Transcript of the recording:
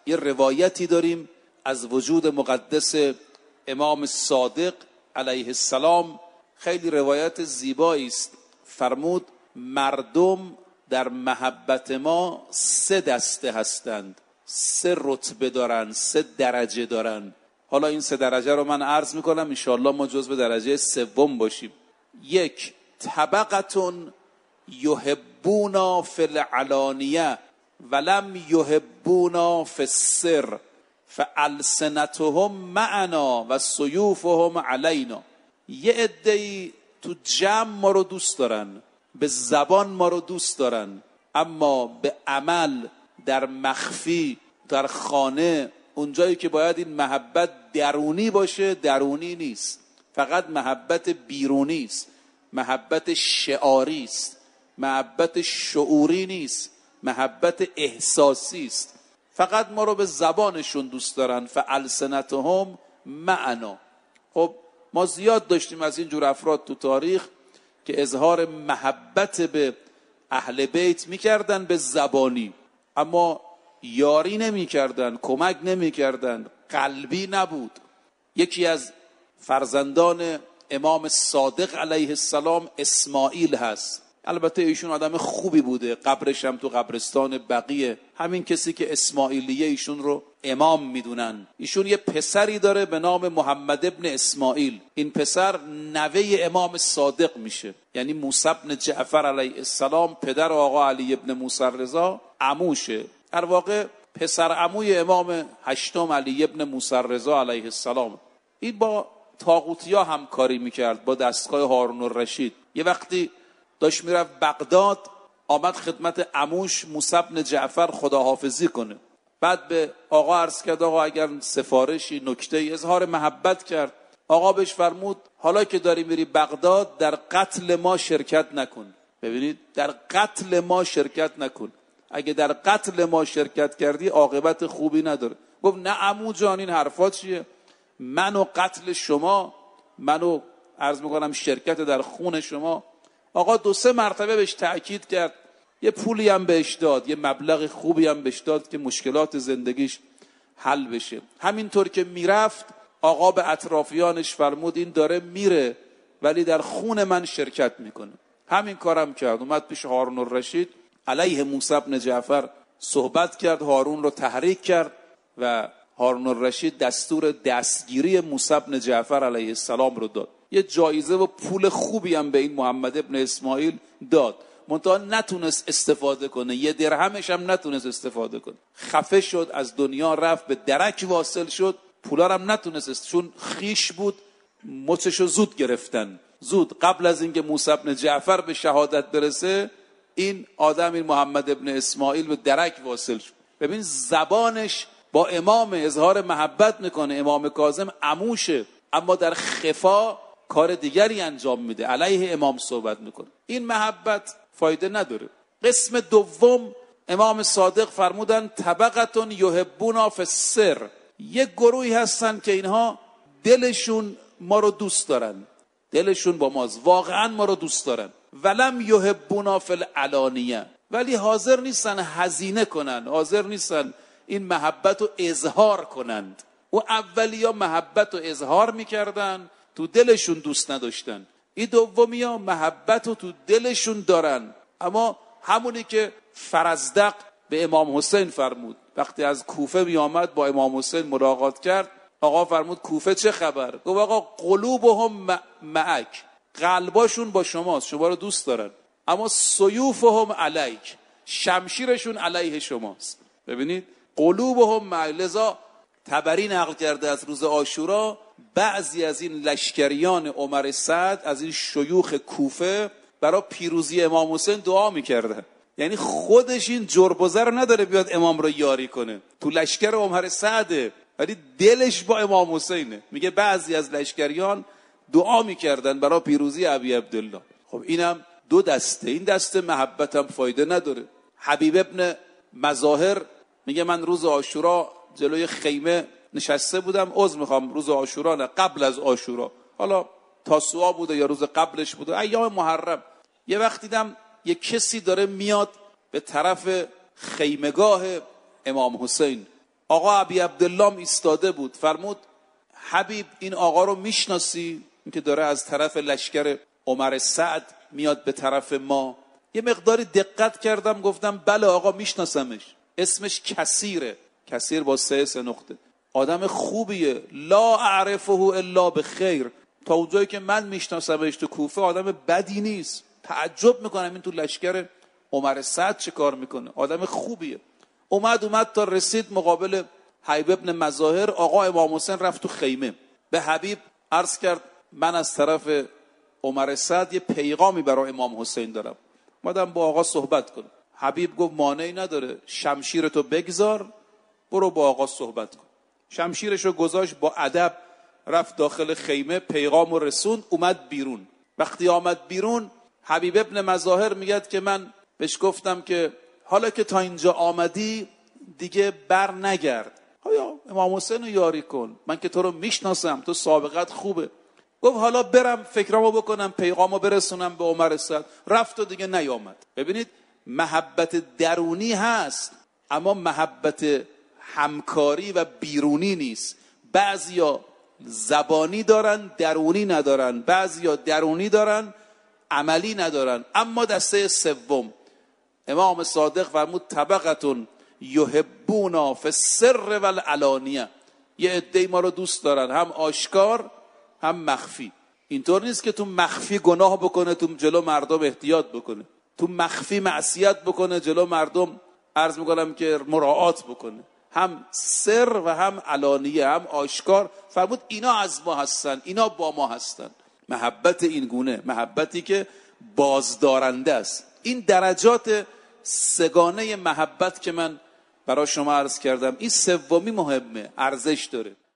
یه روایتی داریم از وجود مقدس امام صادق علیه السلام، خیلی روایت زیبایی است. فرمود مردم در محبت ما 3 دسته هستند، 3 رتبه دارن، 3 درجه دارن. حالا این 3 درجه رو من عرض میکنم، انشاءالله ما جزو درجه 3 باشیم. 1 طبقتون یحبونا فی العلانیه ولم یحبونا فی السر فالسنتهم معنا و سیوفهم علینا. یه عده‌ای تو جمع ما رو دوست دارن، به زبان ما رو دوست دارن، اما به عمل در مخفی در خانه اونجایی که باید این محبت درونی باشه درونی نیست، فقط محبت بیرونی است، محبت شعاری است، محبت شعوری نیست، محبت احساسی است. فقط ما رو به زبانشون دوست دارن. فالسنتهم معنا. خب ما زیاد داشتیم از این جور افراد تو تاریخ که اظهار محبت به اهل بیت میکردن به زبانی، اما یاری نمیکردن، کمک نمیکردن، قلبی نبود. یکی از فرزندان امام صادق علیه السلام اسماعیل هست. البته ایشون آدم خوبی بوده، قبرش هم تو قبرستان بقیه. همین کسی که اسماعیلیه ایشون رو امام میدونن. ایشون یه پسری داره به نام محمد ابن اسماعیل. این پسر نوه امام صادق میشه، یعنی موسی ابن جعفر علیه السلام پدر آقا علی ابن موسی رضا عموشه. در واقع پسر عموی امام هشتم علی ابن موسی رضا علیه السلام. این با طاغوتیا همکاری میکرد، با دستگاه هارون الرشید. یه وقتی داشت میرفت بغداد، آمد خدمت عموش موسی بن جعفر خداحافظی کنه. بعد به آقا عرض کرد آقا اگر سفارشی نکته‌ای، اظهار محبت کرد. آقا بهش فرمود حالا که داری میری بغداد در قتل ما شرکت نکن. ببینید، در قتل ما شرکت نکن. اگه در قتل ما شرکت کردی عاقبت خوبی نداره. گفت نه عمو جان، این حرفات چیه؟ منو قتل شما، منو عرض میکنم شرکت در خون شما. آقا 2-3 مرتبه بهش تأکید کرد، یه پولی هم بهش داد، یه مبلغ خوبی هم بهش داد که مشکلات زندگیش حل بشه. همینطور که میرفت آقا به اطرافیانش فرمود این داره میره ولی در خون من شرکت میکنه. همین کارم کرد. اومد پیش هارون الرشید علیه موسی بن جعفر صحبت کرد، هارون رو تحریک کرد و هارون الرشید دستور دستگیری موسی بن جعفر علیه السلام رو داد. یه جایزه و پول خوبی هم به این محمد ابن اسماعیل داد، منتها نتونست استفاده کنه، 1 درهمش هم نتونست استفاده کنه. خفه شد، از دنیا رفت، به درک واصل شد. پولا هم نتونست، چون خیش بود مچشو زود گرفتن. زود قبل از اینکه موسی بن جعفر به شهادت برسه، این آدم، این محمد ابن اسماعیل به درک واصل شد. ببین زبانش با امام اظهار محبت میکنه، امام کاظم عموشه، اما در خفا کار دیگری انجام میده، علیه امام صحبت میکنه. این محبت فایده نداره. قسم دوم امام صادق فرمودن طبقتون یحبونا فی السر. یک گروهی هستن که اینها دلشون ما رو دوست دارن، دلشون با ماست، واقعا ما رو دوست دارن. ولم یحبونا فی العلانیه، ولی حاضر نیستن هزینه کنن، حاضر نیستن این محبت رو اظهار کنند. و اولیا محبت رو اظهار میکردن، تو دلشون دوست نداشتن. این دومیا محبت رو تو دلشون دارن، اما همونی که فرزدق به امام حسین فرمود وقتی از کوفه می آمد با امام حسین ملاقات کرد. آقا فرمود کوفه چه خبر؟ گفت آقا قلوبهم معک، قلباشون با شماست، شما رو دوست دارن، اما سیوفهم علیک، شمشیرشون علیه شماست. ببینید قلوبهم معک. لذا طبری نقل کرده از روز عاشورا بعضی از این لشکریان عمر سعد، از این شیوخ کوفه، برای پیروزی امام حسین دعا میکردن. یعنی خودش این جرب و زر نداره بیاد امام رو یاری کنه، تو لشکر عمر سعده ولی دلش با امام حسینه. میگه بعضی از لشکریان دعا میکردن برای پیروزی ابی عبدالله. خب اینم 2 دسته. این دسته محبت هم فایده نداره. حبیب ابن مظاهر میگه من روز عاشورا جلوی خیمه نشسته بودم، عذر میخوام روز عاشورا نه، قبل از عاشورا، حالا تاسوعا بوده یا روز قبلش بوده، ایام محرم. یه وقت دیدم یه کسی داره میاد به طرف خیمگاه امام حسین. آقا ابی عبدالله ایستاده بود، فرمود حبیب این آقا رو میشناسی؟ این که داره از طرف لشکر عمر سعد میاد به طرف ما. یه مقداری دقت کردم، گفتم بله آقا میشناسمش، اسمش کثیره، کثیر با 3 نقطه، آدم خوبیه، لا اعرفه الا بخیر، تا اونجایی که من میشناسمش تو کوفه آدم بدی نیست. تعجب میکنم این تو لشکر عمر سعد چه کار میکنه، آدم خوبیه. اومد تا رسید مقابل حبیب ابن مظاهر، آقا امام حسین رفت تو خیمه، به حبیب عرض کرد من از طرف عمر سعد یه پیغامی برای امام حسین دارم، اومدم با آقا صحبت کنم. حبیب گفت مانعی نداره، شمشیرتو بگذار برو با آقا صحبت کن. شمشیرشو گذاشت، با ادب رفت داخل خیمه، پیغامو رسوند، اومد بیرون. وقتی آمد بیرون حبیب ابن مظاهر میگه که من بهش گفتم که حالا که تا اینجا آمدی دیگه بر نگرد، آیا امام حسین رو یاری کن، من که تو رو میشناسم، تو سابقت خوبه. گفت حالا برم فکرامو بکنم، پیغامو برسونم به عمر سعد. رفت و دیگه نیامد. ببینید محبت درونی هست اما محبت همکاری و بیرونی نیست. بعضیا زبانی دارن درونی ندارن، بعضیا درونی دارن عملی ندارن. اما دسته سوم امام صادق فرمود طبقتون یحبونا فی السر و العلانیه، یه عده‌ای ما رو دوست دارن هم آشکار هم مخفی. اینطور نیست که تو مخفی گناه بکنه تو جلو مردم احتیاط بکنه، تو مخفی معصیت بکنه جلو مردم عرض میکنم که مراعات بکنه، هم سر و هم علانیه، هم آشکار. فرمود اینا از ما هستن، اینا با ما هستن. محبت این گونه، محبتی که بازدارنده است. این درجات سگانه محبت که من برای شما عرض کردم، این سومی مهمه، ارزش داره.